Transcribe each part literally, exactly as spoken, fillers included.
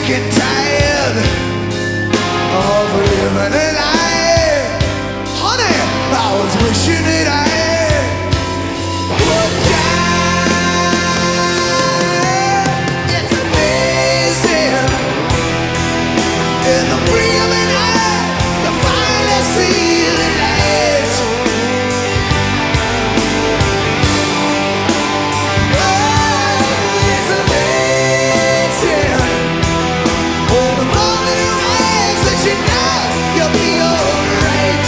sick and tired of living a lie. Honey, I was wishing that I would die. It's amazing. In the breathing air, you finally see the light. Oh, it's amazing. Oh, the moment it rains that you know you'll be alright.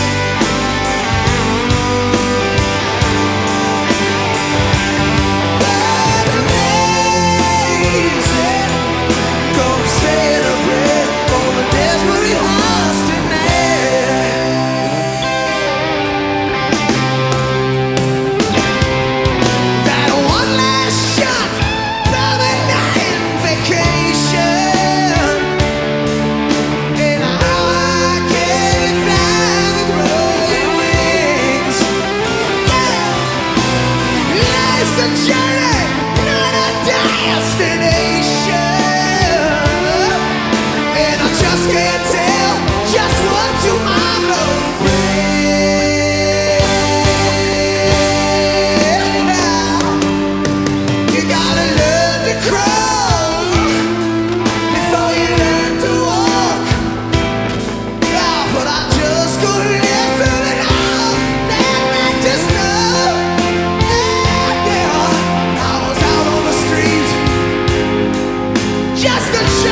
That's amazing. Gonna say it a prayer for the desperate hearts tonight. That one last shot from a night vacation. And how I can fly with growing wings. Yeah. Life's a journey, not a destination. And I just can't tell just what tomorrow brings. You gotta learn to crawl before you learn to walk. Yeah, but I just couldn't listen at all. That I just know. Yeah, yeah. I was out on the street just a